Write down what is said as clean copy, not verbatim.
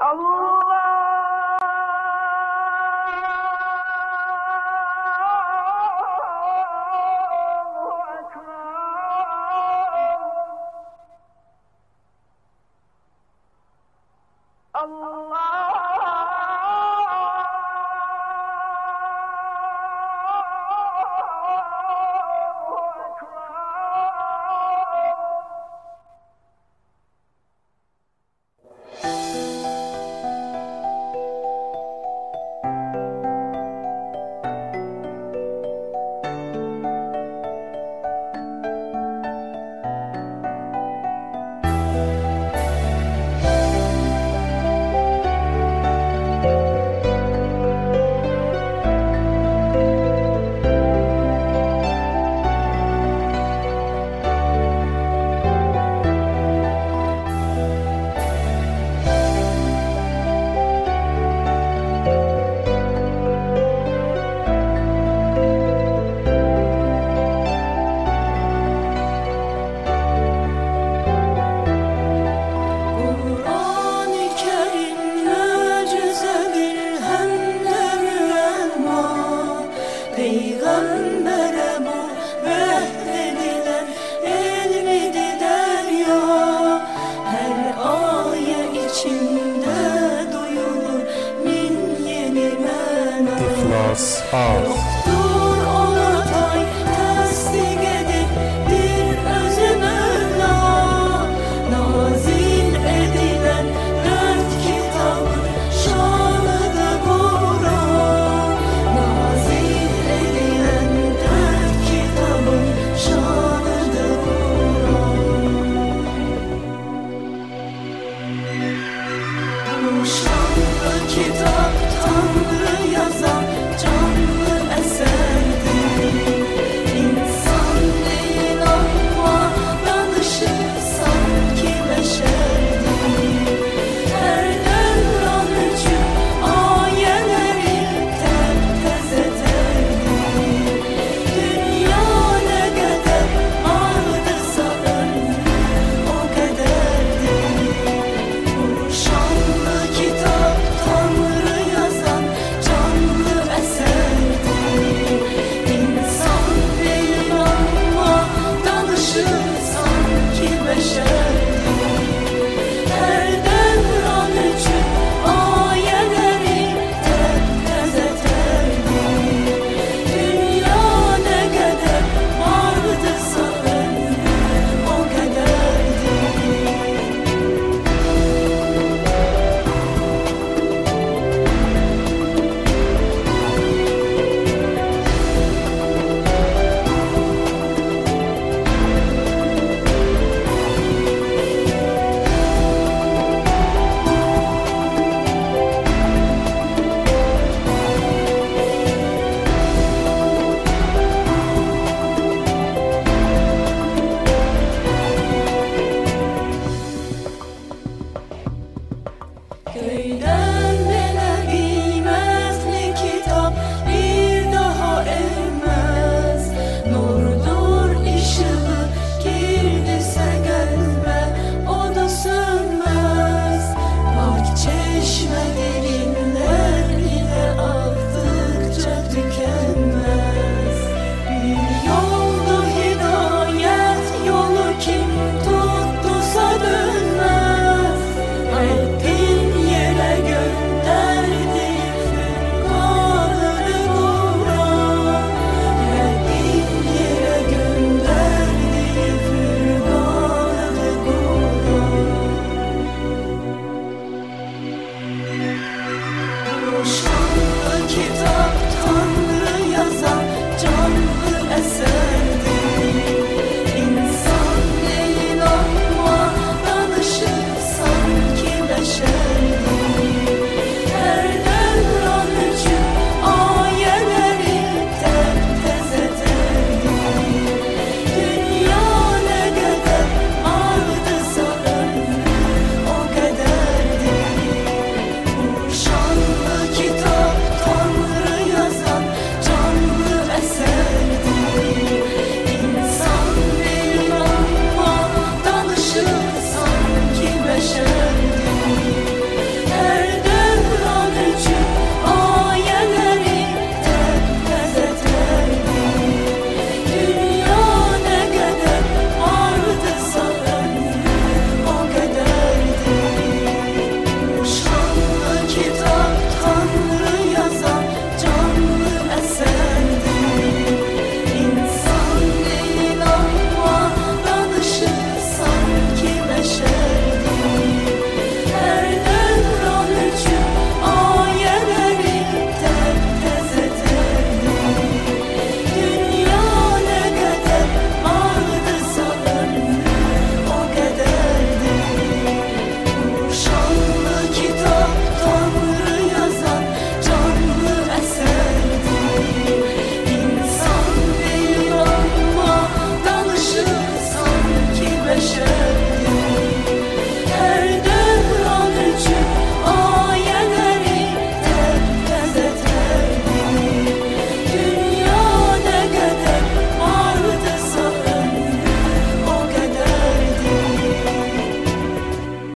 Peygambere bu vahyedilen elmidi derya. Her aya içinde duyulur min yeni mena. İhlas az. Yoktur olatay tasdik edip bir özü Mevla. Nazil edilen dört kitabın şanıdır Kur'an. Nazil edilen dört kitabın şanıdır Kur'an. Bu şanlı kitap Tanrı yazan canlı eserdir. İnsan değil ama danışır sanki beşerdir. Her devran için ayeleri terteze terdir. Dünya ne kadar ardırsa ömrü o kadardır. Bu şanlı kitap Tanrı yazan canlı eserdir. İnsan değil ama danışır sanki beşerdir. Her devran için ayeleri terteze terdir. Dünya ne kadar ardırsa ömrü o Köyden